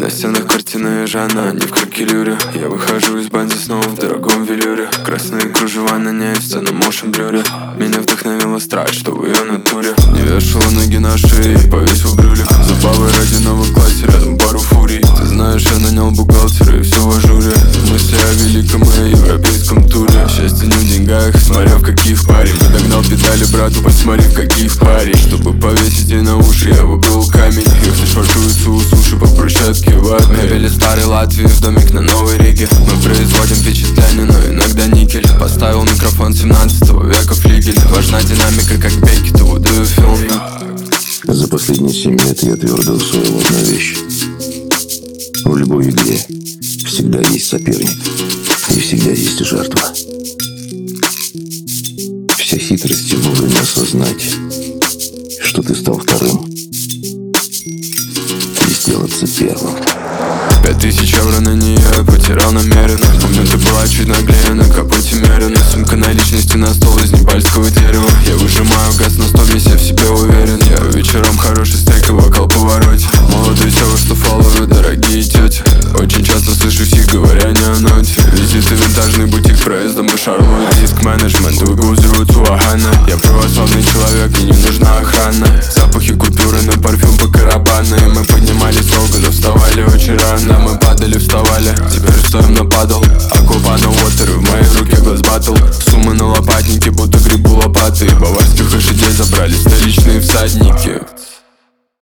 На стенах картины Жанна, не в кракелюре. Я выхожу из банди снова в дорогом велюре. Красные кружева на ней в сцену motion блюре. Меня вдохновила страсть, что в ее натуре. Не вешала ноги на шее, повесил брюлик. Забавы ради новой классе, рядом пару фурий. Ты знаешь, я нанял бухгалтера и все в ажуре. Мысли о великом и европейском туре. Счастье не в деньгах, смотря в каких паре. Подогнал педали брату, посмотри в каких паре. Чтобы повесить ей на уши, я выбрал камень. Ехать швартуются у суши по брусчатке в армии. Мебели старой Латвии, в домик на Новой Риге. Мы производим впечатление, но иногда никель. Поставил микрофон 17 века флигель. Важна динамика, как бейки, то do you feel me? За последние 7 лет я твердо усвоил одну вещь. В любой игре всегда есть соперник и всегда есть жертва. Вся хитрость вовремя осознать, что ты стал вторым, и сделаться первым. 5000 евро на нее я потерял намеренно. Помню, ты была чуть наглее, на капоте мерена. Сумка наличности на стол из непальского дерева. Я выжимаю газ на 100, весь я в себе уверен. Я вечером хороший стейк и бокал повороте. Молодые тёвы, что фолловы, дорогие тети. Очень часто слышу их, говоря не о ноте. Визиты винтажный бутик, проездом по Шарлу. Диск менеджмент, выгрузывают Суахана. Я православный человек, мне не нужна охрана. Запахи купюры на парфюм по карабаны. Мы поднимались долго, но вставали очень рано. Мы падали, вставали, теперь стоим на падал.